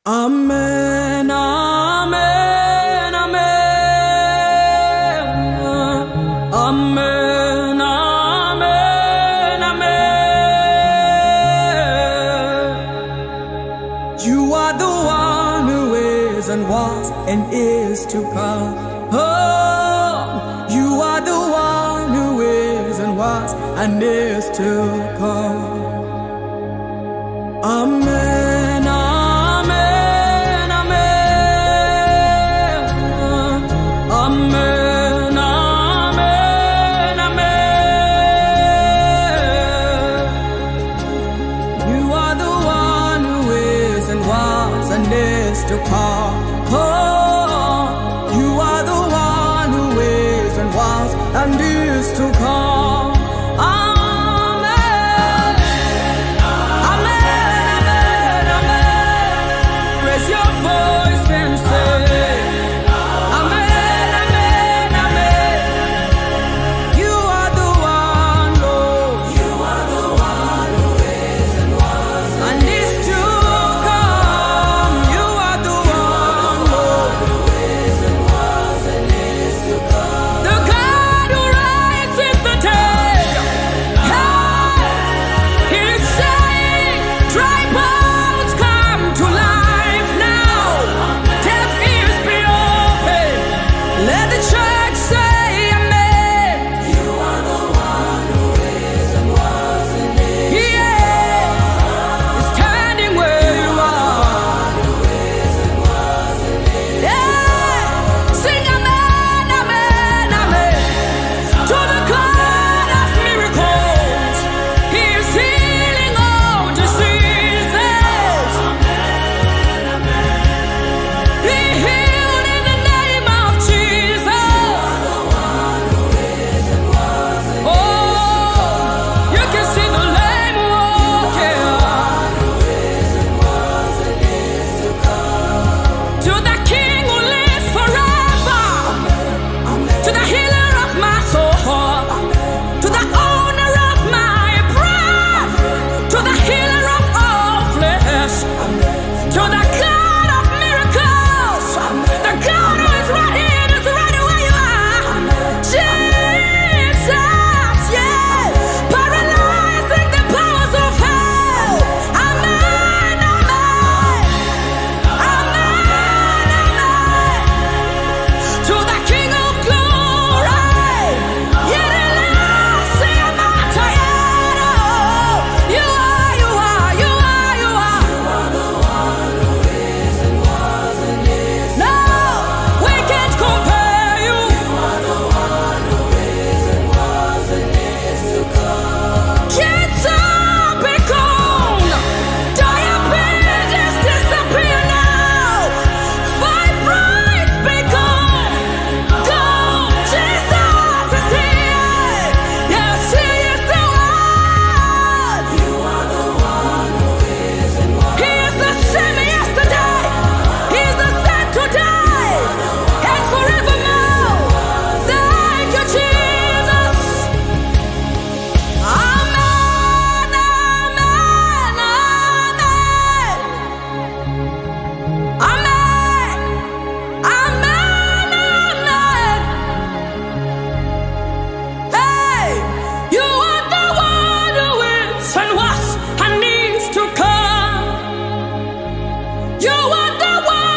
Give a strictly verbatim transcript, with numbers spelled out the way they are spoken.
Amen, amen, amen, amen, amen, amen. You are the one who is and was and is to come. Oh, you are the one who is and was and is to come. Amen, amen, amen, amen, amen, amen. You are the one who is and was and is to come. Oh, you are the one who is and was and is to come. You are the one.